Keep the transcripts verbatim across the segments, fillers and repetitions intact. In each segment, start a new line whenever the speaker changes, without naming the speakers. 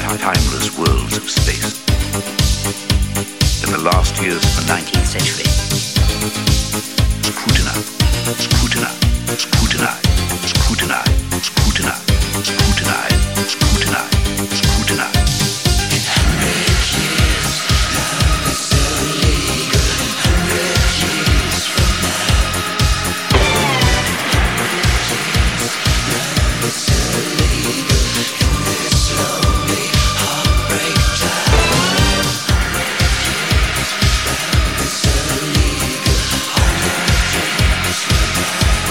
timeless worlds of space. In the last years of the nineteenth century, scrutinize, scrutinize, scrutinize, scrutinize, scrutinize, scrutinize, scrutinize, scrutinize. In hundred years, love is illegal. In hundred years from now, love is illegal. In this lonely heartbreak time, love is illegal. Hundred years from now,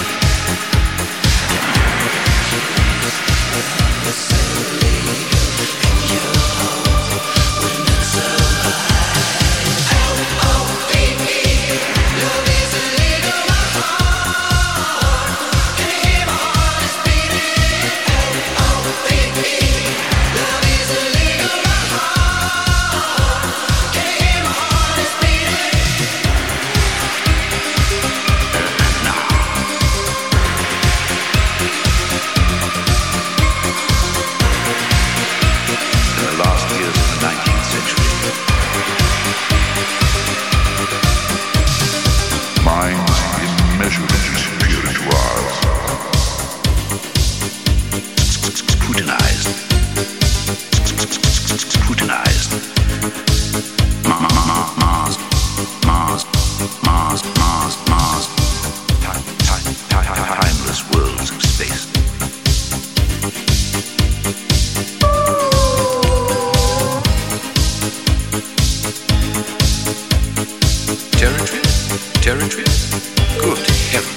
love is illegal. And your hope will not survive. Oh, oh, baby, love is illegal. My heart, can you hear my heart is beating? Oh, oh, baby, love is illegal. My heart, can you hear my heart is beating? Now, in the last years of the nineteenth century, minds immeasurably superior to ours, scrutinized, scrutinized, Ma- ma- ma- Mars, Mars, Mars, Mars, Mars, Time, time, time, timeless worlds of space. Territory? Territory? Good heaven.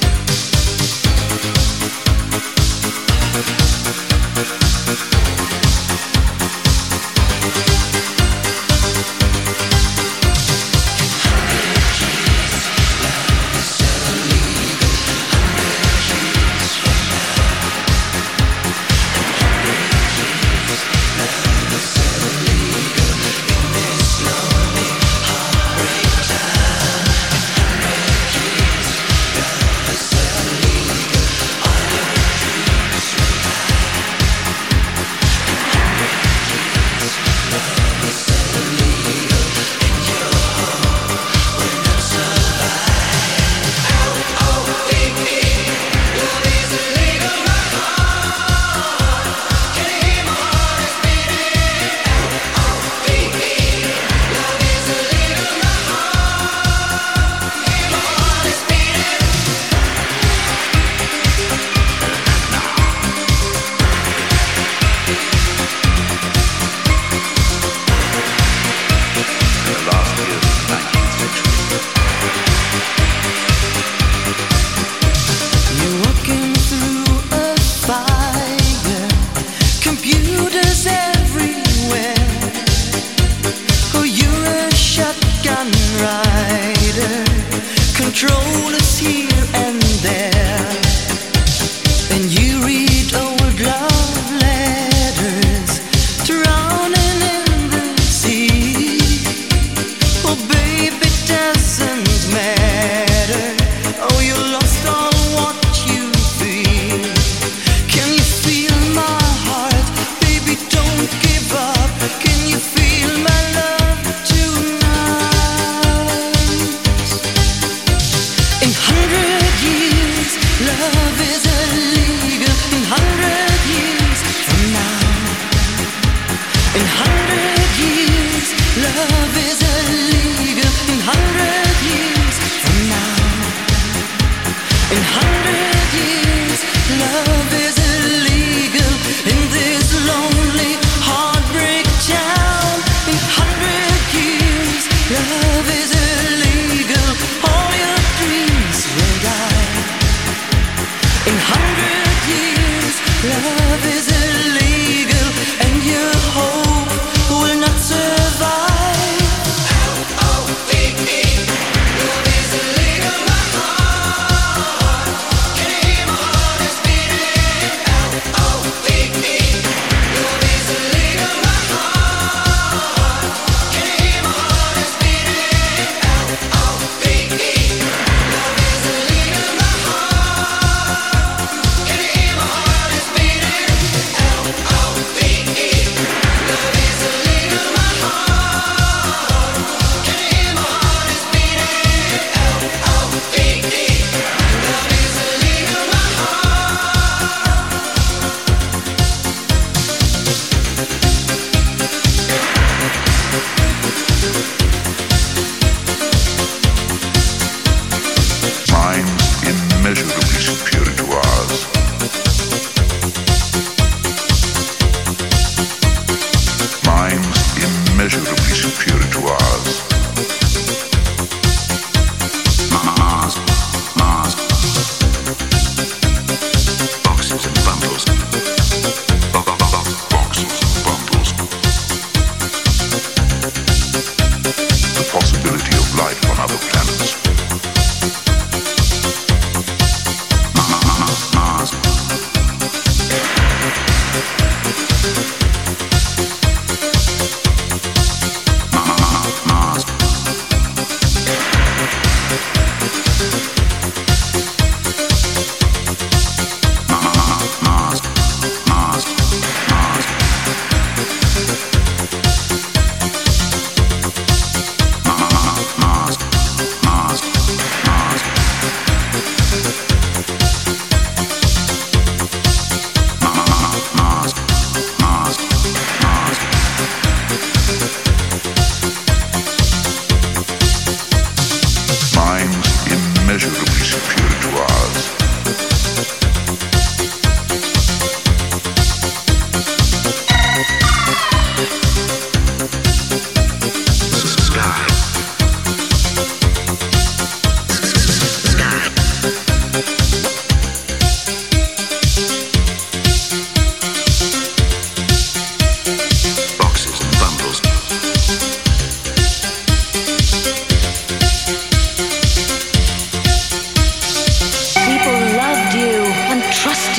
Love is illegal, and your hope will not survive.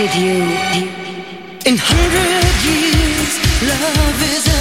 wanted you. In hundred years, love is